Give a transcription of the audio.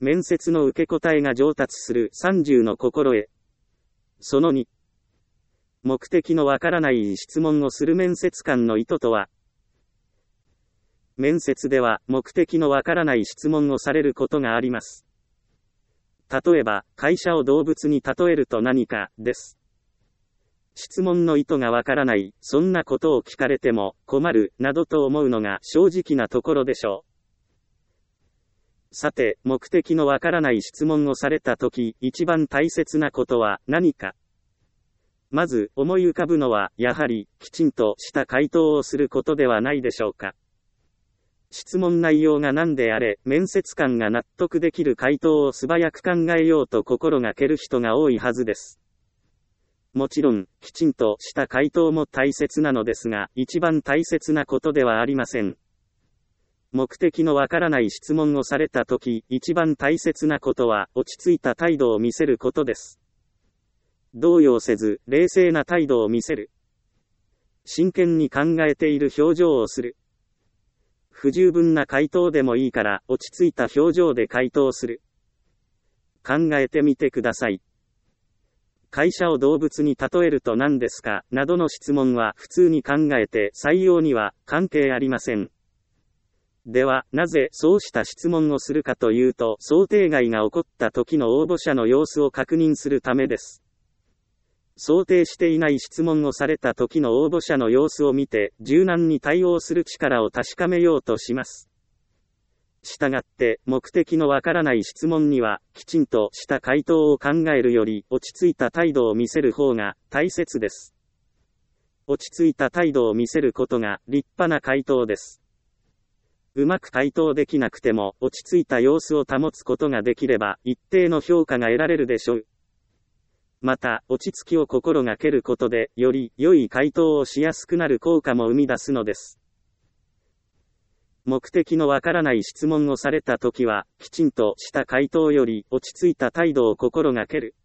面接の受け答えが上達する30の心得。その2。目的のわからない質問をする面接官の意図とは。面接では目的のわからない質問をされることがあります。例えば、会社を動物に例えると何か、です。質問の意図がわからない、そんなことを聞かれても困る、などと思うのが正直なところでしょう。さて、目的のわからない質問をされたとき、一番大切なことは何か。まず、思い浮かぶのは、やはり、きちんとした回答をすることではないでしょうか。質問内容が何であれ、面接官が納得できる回答を素早く考えようと心がける人が多いはずです。もちろん、きちんとした回答も大切なのですが、一番大切なことではありません。目的のわからない質問をされたとき、一番大切なことは、落ち着いた態度を見せることです。動揺せず、冷静な態度を見せる。真剣に考えている表情をする。不十分な回答でもいいから、落ち着いた表情で回答する。考えてみてください。会社を動物に例えると何ですか、などの質問は普通に考えて採用には関係ありません。では、なぜそうした質問をするかというと、想定外が起こった時の応募者の様子を確認するためです。想定していない質問をされた時の応募者の様子を見て、柔軟に対応する力を確かめようとします。したがって、目的のわからない質問には、きちんとした回答を考えるより、落ち着いた態度を見せる方が大切です。落ち着いた態度を見せることが立派な回答です。うまく回答できなくても、落ち着いた様子を保つことができれば、一定の評価が得られるでしょう。また、落ち着きを心がけることで、より良い回答をしやすくなる効果も生み出すのです。目的のわからない質問をされたときは、きちんとした回答より落ち着いた態度を心がける。